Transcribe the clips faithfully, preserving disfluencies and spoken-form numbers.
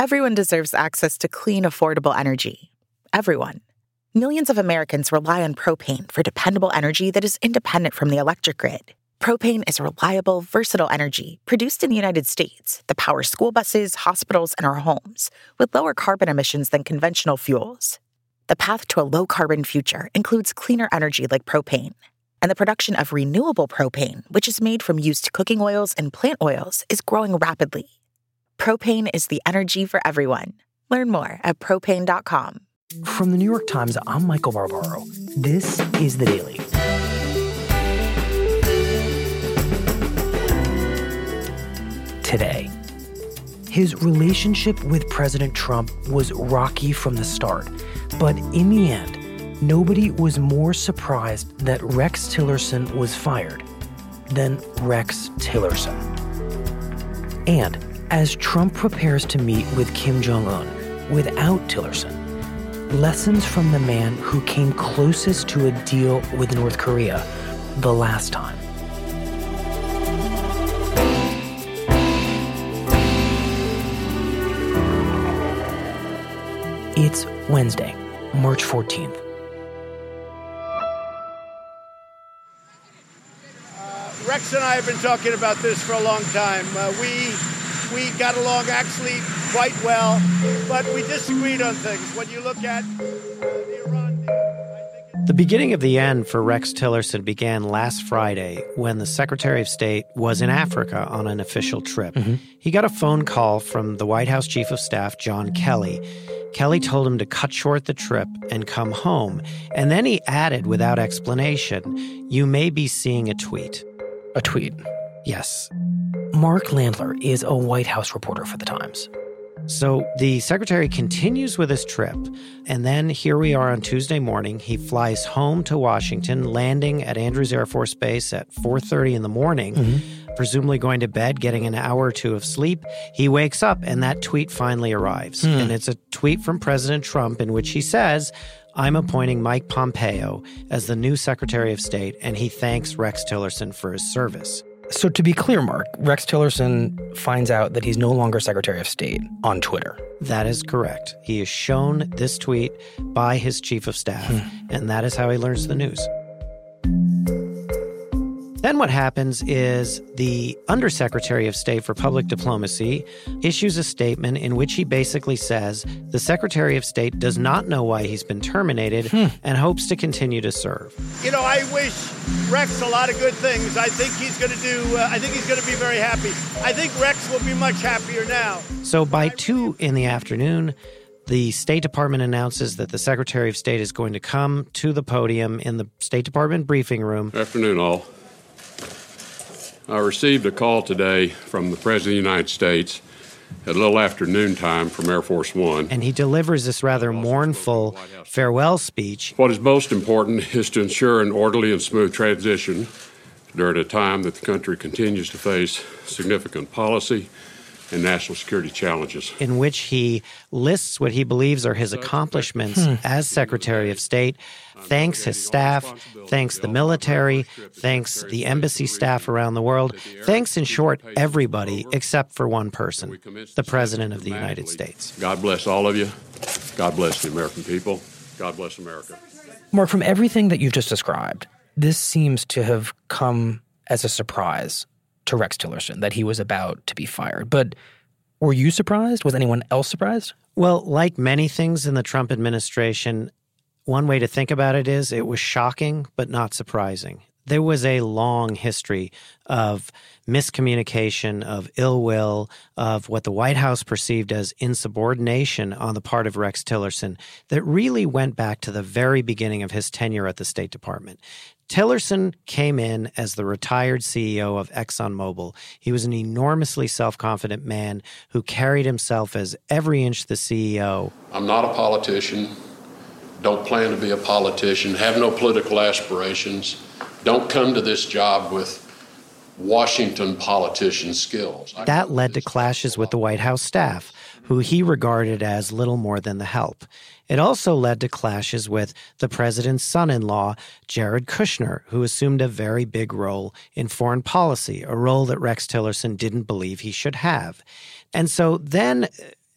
Everyone deserves access to clean, affordable energy. Everyone. Millions of Americans rely on propane for dependable energy that is independent from the electric grid. Propane is reliable, versatile energy produced in the United States that powers school buses, hospitals, and our homes with lower carbon emissions than conventional fuels. The path to a low-carbon future includes cleaner energy like propane. And the production of renewable propane, which is made from used cooking oils and plant oils, is growing rapidly. Propane is the energy for everyone. Learn more at propane dot com. From the New York Times, I'm Michael Barbaro. This is The Daily. Today, his relationship with President Trump was rocky from the start, but in the end, nobody was more surprised that Rex Tillerson was fired than Rex Tillerson. And as Trump prepares to meet with Kim Jong-un without Tillerson, lessons from the man who came closest to a deal with North Korea the last time. It's Wednesday, March fourteenth. Uh, Rex and I have been talking about this for a long time. Uh, we we got along actually quite well, but we disagreed on things. When you look at uh, the Iran deal, I think it's... The beginning of the end for Rex Tillerson began last Friday when the Secretary of State was in Africa on an official trip. Mm-hmm. He got a phone call from the White House Chief of Staff, John Kelly. Kelly told him to cut short the trip and come home. And then he added, without explanation, "You may be seeing a tweet." A tweet? Yes. Mark Landler is a White House reporter for The Times. So the secretary continues with his trip, and then here we are on Tuesday morning. He flies home to Washington, landing at Andrews Air Force Base at four thirty in the morning, mm-hmm. presumably going to bed, getting an hour or two of sleep. He wakes up, and that tweet finally arrives. Mm. And it's a tweet from President Trump in which he says, "I'm appointing Mike Pompeo as the new Secretary of State," and he thanks Rex Tillerson for his service. So to be clear, Mark, Rex Tillerson finds out that he's no longer Secretary of State on Twitter. That is correct. He is shown this tweet by his chief of staff, hmm. and that is how he learns the news. Then what happens is the Undersecretary of State for Public Diplomacy issues a statement in which he basically says the Secretary of State does not know why he's been terminated hmm. and hopes to continue to serve. You know, I wish Rex a lot of good things. I think he's going to do, uh, I think he's going to be very happy. I think Rex will be much happier now. So by two in the afternoon, the State Department announces that the Secretary of State is going to come to the podium in the State Department briefing room. Afternoon, all. I received a call today from the President of the United States at a little after noontime from Air Force One. And he delivers this rather mournful farewell speech. What is most important is to ensure an orderly and smooth transition during a time that the country continues to face significant policy and national security challenges. In which he lists what he believes are his accomplishments hmm. as Secretary of State, thanks his staff, thanks the military, thanks the embassy staff around the world, thanks, in short, everybody except for one person, the President of the United States. God bless all of you. God bless the American people. God bless America. Mark, from everything that you've just described, this seems to have come as a surprise to Rex Tillerson that he was about to be fired. But were you surprised? Was anyone else surprised? Well, like many things in the Trump administration, one way to think about it is it was shocking but not surprising. There was a long history of miscommunication, of ill will, of what the White House perceived as insubordination on the part of Rex Tillerson that really went back to the very beginning of his tenure at the State Department. Tillerson came in as the retired C E O of ExxonMobil. He was an enormously self-confident man who carried himself as every inch the C E O. I'm not a politician. Don't plan to be a politician. Have no political aspirations. Don't come to this job with Washington politician skills. That led to clashes with the White House staff, who he regarded as little more than the help. It also led to clashes with the president's son-in-law, Jared Kushner, who assumed a very big role in foreign policy, a role that Rex Tillerson didn't believe he should have. And so then,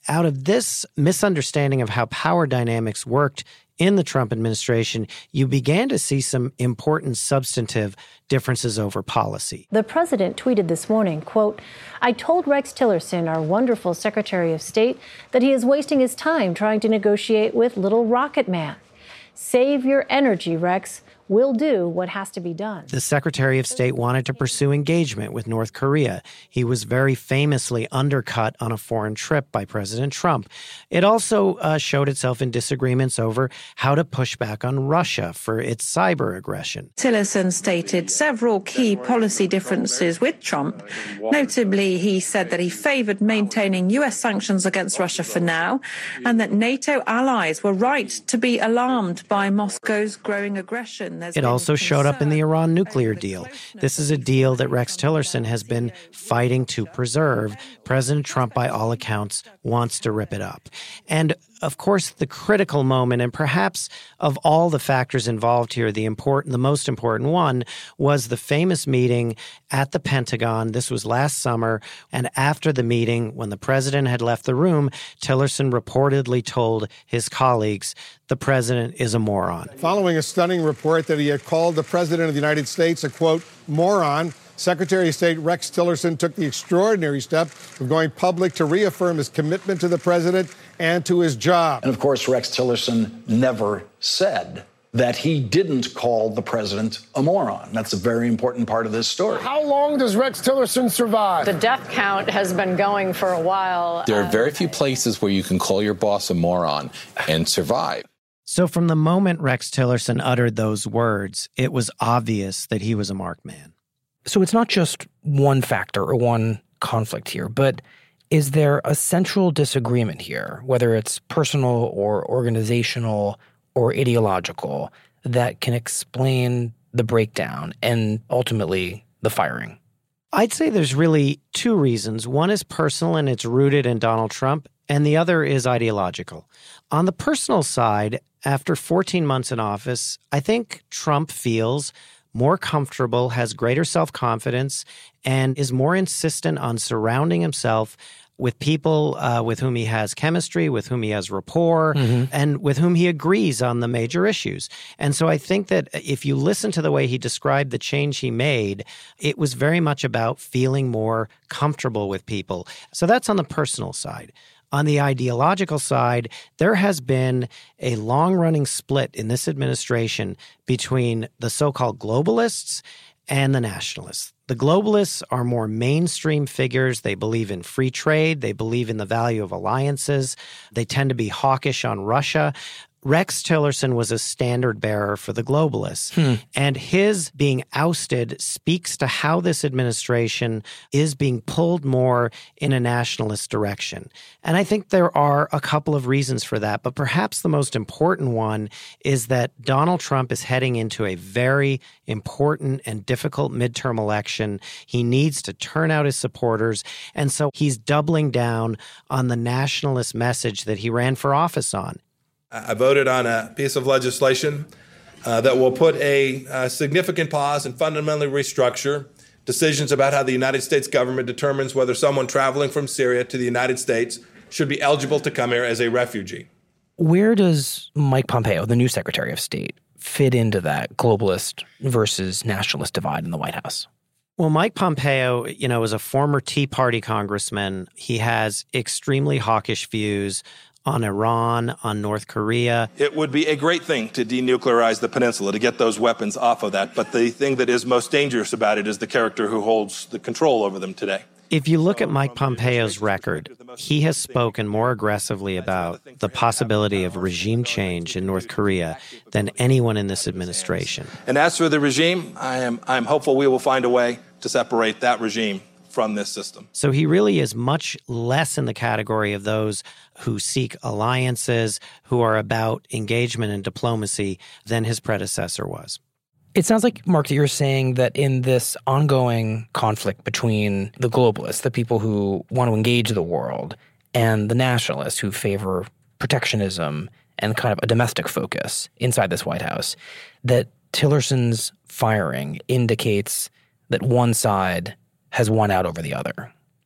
out of this misunderstanding of how power dynamics worked in the Trump administration, you began to see some important substantive differences over policy. The president tweeted this morning, quote, "I told Rex Tillerson, our wonderful Secretary of State, that he is wasting his time trying to negotiate with little rocket man. Save your energy, Rex. We'll do what has to be done." The Secretary of State wanted to pursue engagement with North Korea. He was very famously undercut on a foreign trip by President Trump. It also uh, showed itself in disagreements over how to push back on Russia for its cyber aggression. Tillerson stated several key policy differences with Trump. Notably, he said that he favored maintaining U S sanctions against Russia for now, and that NATO allies were right to be alarmed by Moscow's growing aggression. It also showed up in the Iran nuclear deal. This is a deal that Rex Tillerson has been fighting to preserve. President Trump, by all accounts, wants to rip it up. And of course, the critical moment, and perhaps of all the factors involved here, the important, the most important one was the famous meeting at the Pentagon. This was last summer. And after the meeting, when the president had left the room, Tillerson reportedly told his colleagues, "The president is a moron." Following a stunning report that he had called the president of the United States a, quote, moron, Secretary of State Rex Tillerson took the extraordinary step of going public to reaffirm his commitment to the president and to his job. And of course, Rex Tillerson never said that he didn't call the president a moron. That's a very important part of this story. How long does Rex Tillerson survive? The death count has been going for a while. There are very few places where you can call your boss a moron and survive. So from the moment Rex Tillerson uttered those words, it was obvious that he was a marked man. So it's not just one factor or one conflict here, but is there a central disagreement here, whether it's personal or organizational or ideological, that can explain the breakdown and ultimately the firing? I'd say there's really two reasons. One is personal and it's rooted in Donald Trump, and the other is ideological. On the personal side, after fourteen months in office, I think Trump feels more comfortable, has greater self-confidence, and is more insistent on surrounding himself with people uh, with whom he has chemistry, with whom he has rapport, mm-hmm. and with whom he agrees on the major issues. And so I think that if you listen to the way he described the change he made, it was very much about feeling more comfortable with people. So that's on the personal side. On the ideological side, there has been a long-running split in this administration between the so-called globalists and the nationalists. The globalists are more mainstream figures. They believe in free trade. They believe in the value of alliances. They tend to be hawkish on Russia. Rex Tillerson was a standard bearer for the globalists. Hmm. And his being ousted speaks to how this administration is being pulled more in a nationalist direction. And I think there are a couple of reasons for that, but perhaps the most important one is that Donald Trump is heading into a very important and difficult midterm election. He needs to turn out his supporters, and so he's doubling down on the nationalist message that he ran for office on. I voted on a piece of legislation uh, that will put a, a significant pause and fundamentally restructure decisions about how the United States government determines whether someone traveling from Syria to the United States should be eligible to come here as a refugee. Where does Mike Pompeo, the new Secretary of State, fit into that globalist versus nationalist divide in the White House? Well, Mike Pompeo, you know, is a former Tea Party congressman. He has extremely hawkish views on Iran, on North Korea. It would be a great thing to denuclearize the peninsula, to get those weapons off of that. But the thing that is most dangerous about it is the character who holds the control over them today. If you look at Mike Pompeo's record, he has spoken more aggressively about the possibility of regime change in North Korea than anyone in this administration. And as for the regime, I am I'm hopeful we will find a way to separate that regime from this system. So he really is much less in the category of those who seek alliances, who are about engagement and diplomacy than his predecessor was. It sounds like, Mark, that you're saying that in this ongoing conflict between the globalists, the people who want to engage the world, and the nationalists who favor protectionism and kind of a domestic focus inside this White House, that Tillerson's firing indicates that one side has won out over the other.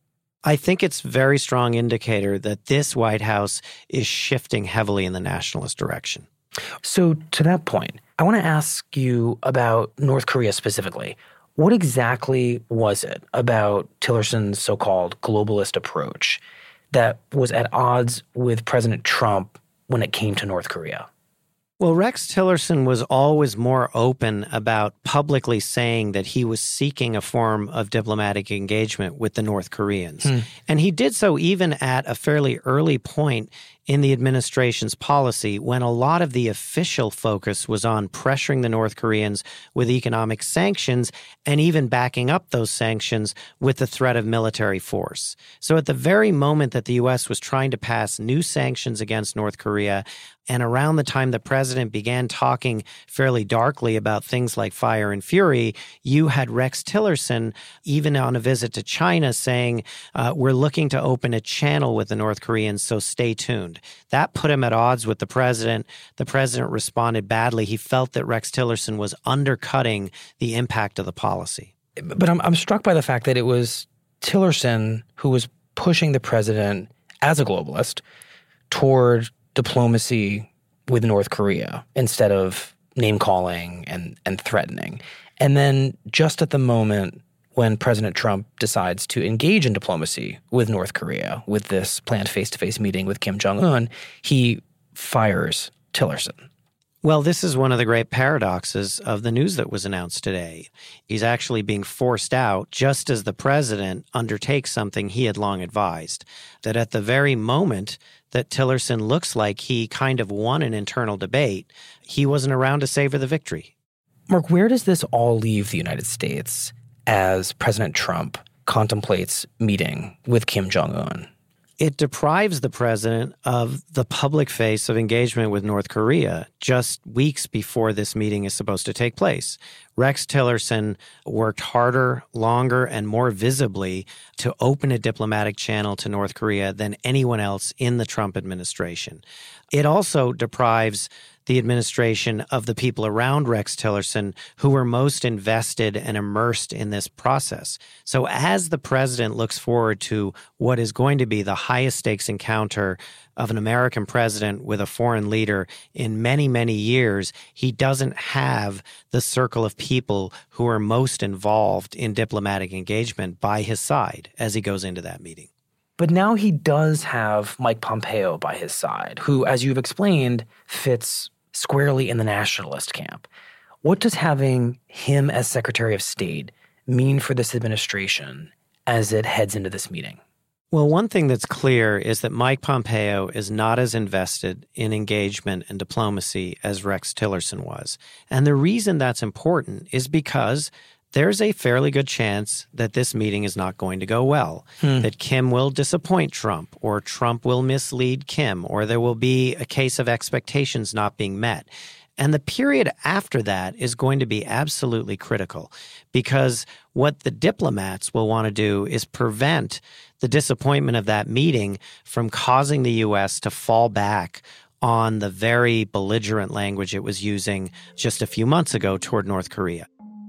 I think it's a very strong indicator that this White House is shifting heavily in the nationalist direction. So to that point, I want to ask you about North Korea specifically. What exactly was it about Tillerson's so-called globalist approach that was at odds with President Trump when it came to North Korea? Well, Rex Tillerson was always more open about publicly saying that he was seeking a form of diplomatic engagement with the North Koreans. Hmm. And he did so even at a fairly early point in the administration's policy when a lot of the official focus was on pressuring the North Koreans with economic sanctions and even backing up those sanctions with the threat of military force. So at the very moment that the U S was trying to pass new sanctions against North Korea, and around the time the president began talking fairly darkly about things like fire and fury, you had Rex Tillerson, even on a visit to China, saying, uh, we're looking to open a channel with the North Koreans, so stay tuned. That put him at odds with the president. The president responded badly. He felt that Rex Tillerson was undercutting the impact of the policy. But I'm, I'm struck by the fact that it was Tillerson who was pushing the president as a globalist toward diplomacy with North Korea instead of name-calling and, and threatening. And then just at the moment when President Trump decides to engage in diplomacy with North Korea, with this planned face-to-face meeting with Kim Jong-un, he fires Tillerson. Well, this is one of the great paradoxes of the news that was announced today. He's actually being forced out just as the president undertakes something he had long advised, that at the very moment that Tillerson looks like he kind of won an internal debate, he wasn't around to savor the victory. Mark, where does this all leave the United States as President Trump contemplates meeting with Kim Jong-un? It deprives the president of the public face of engagement with North Korea just weeks before this meeting is supposed to take place. Rex Tillerson worked harder, longer, and more visibly to open a diplomatic channel to North Korea than anyone else in the Trump administration. It also deprives the administration of the people around Rex Tillerson who were most invested and immersed in this process. So as the president looks forward to what is going to be the highest stakes encounter of an American president with a foreign leader in many, many years, he doesn't have the circle of people who are most involved in diplomatic engagement by his side as he goes into that meeting. But now he does have Mike Pompeo by his side, who, as you've explained, fits squarely in the nationalist camp. What does having him as Secretary of State mean for this administration as it heads into this meeting? Well, one thing that's clear is that Mike Pompeo is not as invested in engagement and diplomacy as Rex Tillerson was. And the reason that's important is because there's a fairly good chance that this meeting is not going to go well, hmm. that Kim will disappoint Trump, or Trump will mislead Kim, or there will be a case of expectations not being met. And the period after that is going to be absolutely critical, because what the diplomats will want to do is prevent the disappointment of that meeting from causing the U S to fall back on the very belligerent language it was using just a few months ago toward North Korea.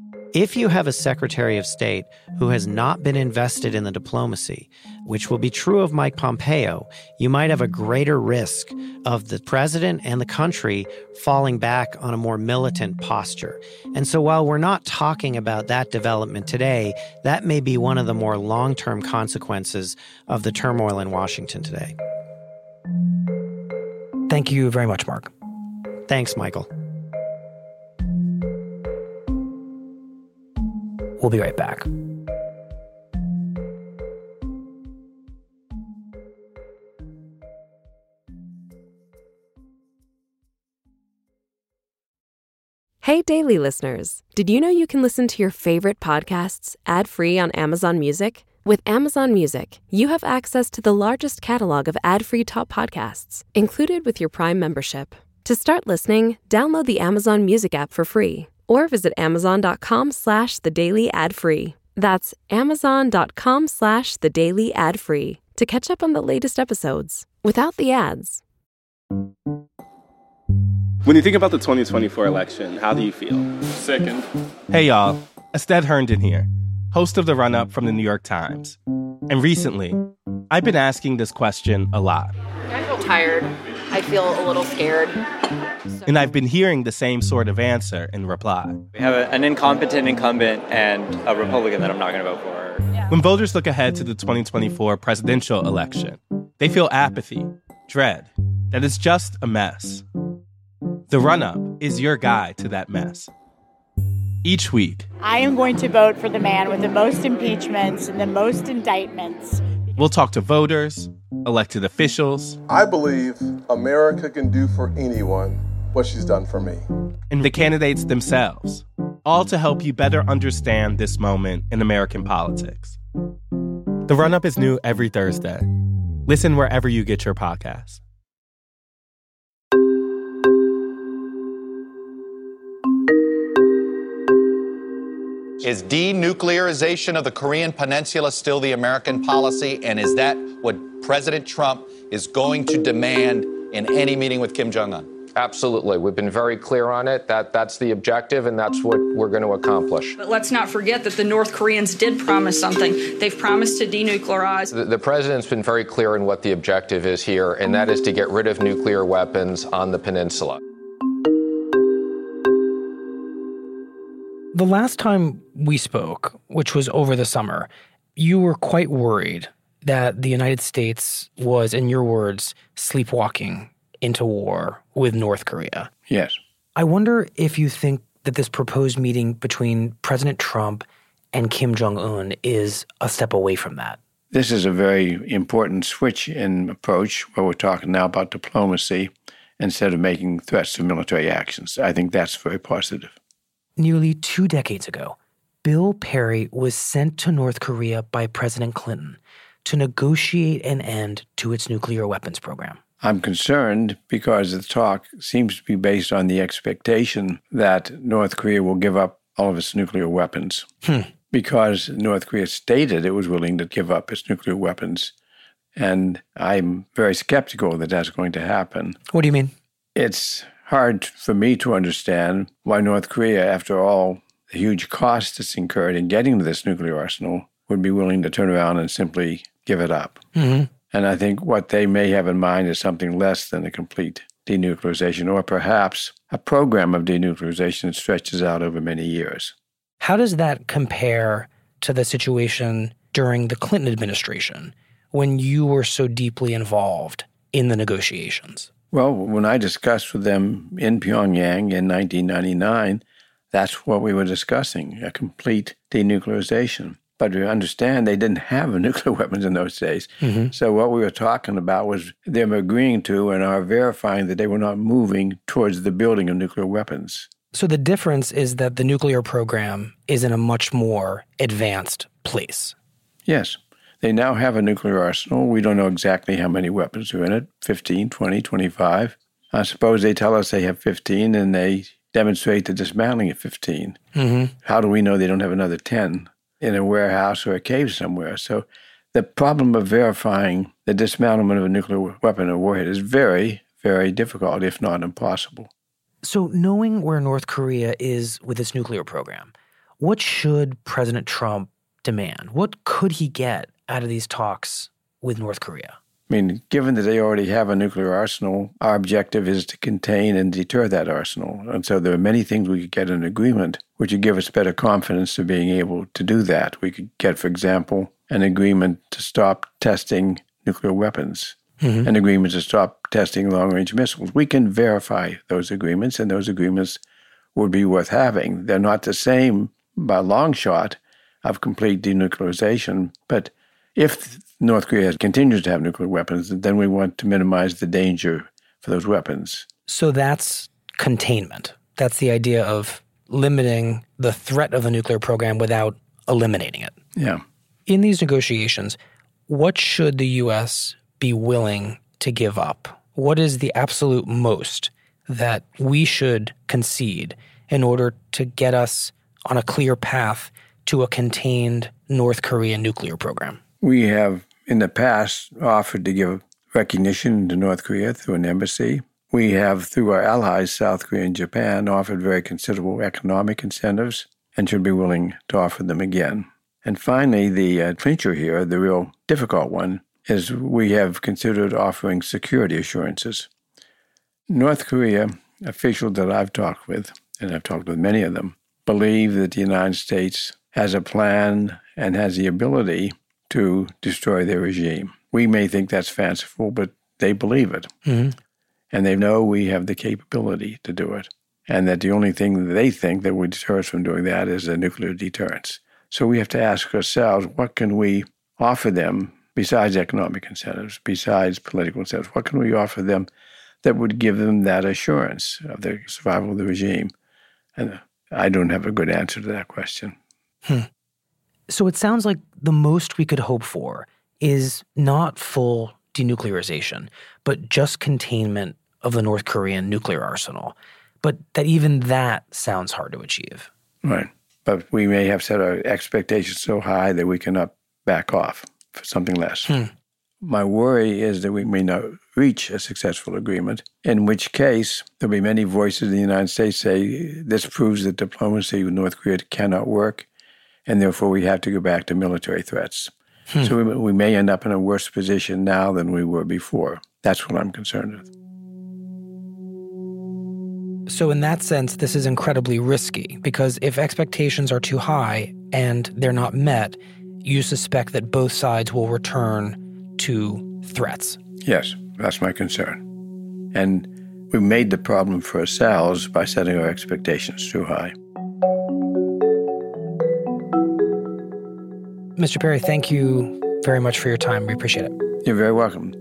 If you have a Secretary of State who has not been invested in the diplomacy, which will be true of Mike Pompeo, you might have a greater risk of the president and the country falling back on a more militant posture. And so while we're not talking about that development today, that may be one of the more long-term consequences of the turmoil in Washington today. Thank you very much, Mark. Thanks, Michael. We'll be right back. Hey, Daily listeners. Did you know you can listen to your favorite podcasts ad-free on Amazon Music? With Amazon Music, you have access to the largest catalog of ad-free top podcasts, included with your Prime membership. To start listening, download the Amazon Music app for free, or visit amazon.com slash the daily ad free. That's amazon.com slash the daily ad free to catch up on the latest episodes without the ads. When you think about the twenty twenty-four election, how do you feel? Sickened. Hey, y'all. Ested Herndon here, host of The Run-Up from The New York Times. And recently, I've been asking this question a lot. I feel tired. I feel a little scared. So. And I've been hearing the same sort of answer in reply. We have a, an incompetent incumbent and a Republican that I'm not going to vote for. Yeah. When voters look ahead to the twenty twenty-four presidential election, they feel apathy, dread, that it's just a mess. The Run-Up is your guide to that mess. Each week, I am going to vote for the man with the most impeachments and the most indictments. We'll talk to voters, elected officials. I believe America can do for anyone what she's done for me. And the candidates themselves, all to help you better understand this moment in American politics. The Run-Up is new every Thursday. Listen wherever you get your podcasts. Is denuclearization of the Korean Peninsula still the American policy? And is that what President Trump is going to demand in any meeting with Kim Jong-un? Absolutely. We've been very clear on it. That that's the objective, and that's what we're going to accomplish. But let's not forget that the North Koreans did promise something. They've promised to denuclearize. The, the president's been very clear in what the objective is here, and that is to get rid of nuclear weapons on the peninsula. The last time we spoke, which was over the summer, you were quite worried that the United States was, in your words, sleepwalking into war with North Korea. Yes. I wonder if you think that this proposed meeting between President Trump and Kim Jong-un is a step away from that. This is a very important switch in approach where we're talking now about diplomacy instead of making threats of military actions. I think that's very positive. Nearly two decades ago, Bill Perry was sent to North Korea by President Clinton to negotiate an end to its nuclear weapons program. I'm concerned because the talk seems to be based on the expectation that North Korea will give up all of its nuclear weapons. Hmm. Because North Korea stated it was willing to give up its nuclear weapons. And I'm very skeptical that that's going to happen. What do you mean? It's hard for me to understand why North Korea, after all the huge cost it's incurred in getting to this nuclear arsenal, would be willing to turn around and simply give it up. Mm-hmm. And I think what they may have in mind is something less than a complete denuclearization, or perhaps a program of denuclearization that stretches out over many years. How does that compare to the situation during the Clinton administration when you were so deeply involved in the negotiations? Well, when I discussed with them in Pyongyang in nineteen ninety-nine, that's what we were discussing, a complete denuclearization. But we understand they didn't have nuclear weapons in those days. Mm-hmm. So what we were talking about was them agreeing to and are verifying that they were not moving towards the building of nuclear weapons. So the difference is that the nuclear program is in a much more advanced place. Yes. They now have a nuclear arsenal. We don't know exactly how many weapons are in it, fifteen, twenty, twenty-five. I suppose they tell us they have fifteen and they demonstrate the dismantling of fifteen. Mm-hmm. How do we know they don't have another ten in a warehouse or a cave somewhere? So the problem of verifying the dismantlement of a nuclear weapon or warhead is very, very difficult, if not impossible. So knowing where North Korea is with its nuclear program, what should President Trump demand? What could he get out of these talks with North Korea? I mean, given that they already have a nuclear arsenal, our objective is to contain and deter that arsenal. And so there are many things we could get in agreement which would give us better confidence of being able to do that. We could get, for example, an agreement to stop testing nuclear weapons, mm-hmm. an agreement to stop testing long-range missiles. We can verify those agreements, and those agreements would be worth having. They're not the same by a long shot of complete denuclearization, but if North Korea continues to have nuclear weapons, then we want to minimize the danger for those weapons. So that's containment. That's the idea of limiting the threat of a nuclear program without eliminating it. Yeah. In these negotiations, what should the U S be willing to give up? What is the absolute most that we should concede in order to get us on a clear path to a contained North Korean nuclear program? We have, in the past, offered to give recognition to North Korea through an embassy. We have, through our allies, South Korea and Japan, offered very considerable economic incentives and should be willing to offer them again. And finally, the uh, clincher here, the real difficult one, is we have considered offering security assurances. North Korea officials that I've talked with, and I've talked with many of them, believe that the United States has a plan and has the ability to destroy their regime. We may think that's fanciful, but they believe it. Mm-hmm. And they know we have the capability to do it. And that the only thing that they think that would deter us from doing that is a nuclear deterrence. So we have to ask ourselves, what can we offer them besides economic incentives, besides political incentives? What can we offer them that would give them that assurance of the survival of the regime? And I don't have a good answer to that question. Hmm. So it sounds like the most we could hope for is not full denuclearization, but just containment of the North Korean nuclear arsenal. But that even that sounds hard to achieve. Right. But we may have set our expectations so high that we cannot back off for something less. Hmm. My worry is that we may not reach a successful agreement, in which case there'll be many voices in the United States say this proves that diplomacy with North Korea cannot work, and therefore we have to go back to military threats. Hmm. So we, we may end up in a worse position now than we were before. That's what I'm concerned with. So in that sense, this is incredibly risky, because if expectations are too high and they're not met, you suspect that both sides will return to threats. Yes, that's my concern. And we made the problem for ourselves by setting our expectations too high. Mister Perry, thank you very much for your time. We appreciate it. You're very welcome.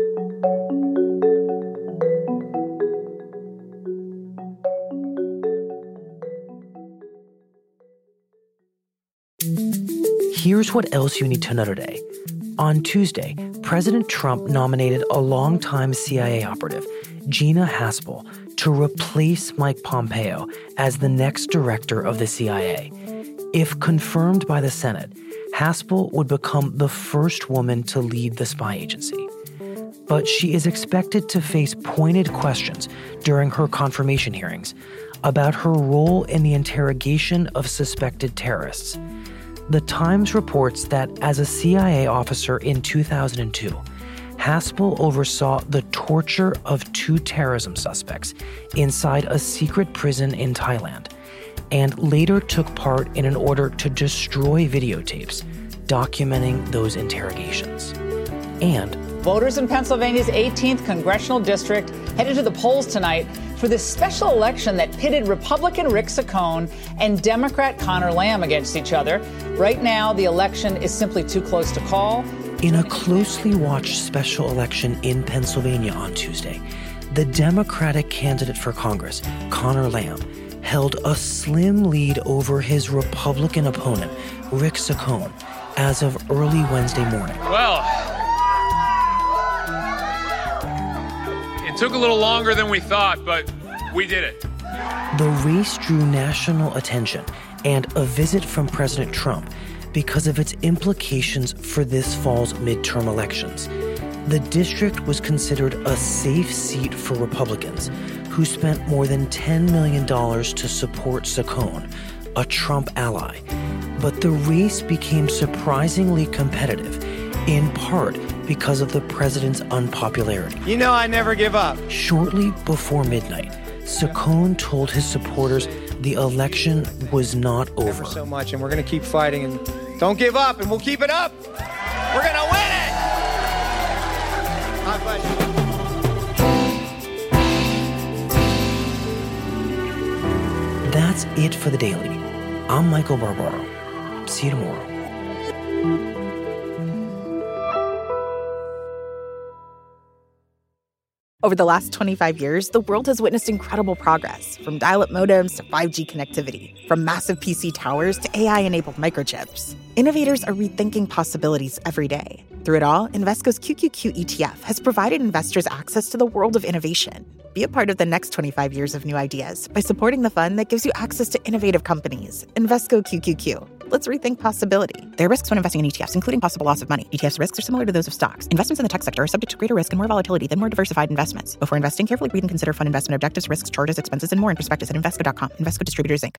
Here's what else you need to know today. On Tuesday, President Trump nominated a longtime C I A operative, Gina Haspel, to replace Mike Pompeo as the next director of the C I A. If confirmed by the Senate, Haspel would become the first woman to lead the spy agency. But she is expected to face pointed questions during her confirmation hearings about her role in the interrogation of suspected terrorists. The Times reports that as a C I A officer in two thousand two, Haspel oversaw the torture of two terrorism suspects inside a secret prison in Thailand, and later took part in an order to destroy videotapes documenting those interrogations. And voters in Pennsylvania's eighteenth congressional district headed to the polls tonight for this special election that pitted Republican Rick Saccone and Democrat Conor Lamb against each other. Right now, the election is simply too close to call. In a closely watched special election in Pennsylvania on Tuesday, the Democratic candidate for Congress, Conor Lamb, held a slim lead over his Republican opponent, Rick Saccone, as of early Wednesday morning. Well, it took a little longer than we thought, but we did it. The race drew national attention and a visit from President Trump because of its implications for this fall's midterm elections. The district was considered a safe seat for Republicans, who spent more than ten million dollars to support Saccone, a Trump ally. But the race became surprisingly competitive, in part because of the president's unpopularity. You know I never give up. Shortly before midnight, Saccone told his supporters the election was not over. So much, and we're going to keep fighting, and don't give up, and we'll keep it up. We're going to win it. God bless you. That's it for The Daily. I'm Michael Barbaro. See you tomorrow. Over the last twenty-five years, the world has witnessed incredible progress, from dial-up modems to five G connectivity, from massive P C towers to A I-enabled microchips. Innovators are rethinking possibilities every day. Through it all, Invesco's Q Q Q E T F has provided investors access to the world of innovation. Be a part of the next twenty-five years of new ideas by supporting the fund that gives you access to innovative companies. Invesco Q Q Q. Let's rethink possibility. There are risks when investing in E T Fs, including possible loss of money. E T Fs risks are similar to those of stocks. Investments in the tech sector are subject to greater risk and more volatility than more diversified investments. Before investing, carefully read and consider fund investment objectives, risks, charges, expenses, and more in prospectus at Invesco dot com. Invesco Distributors, Incorporated.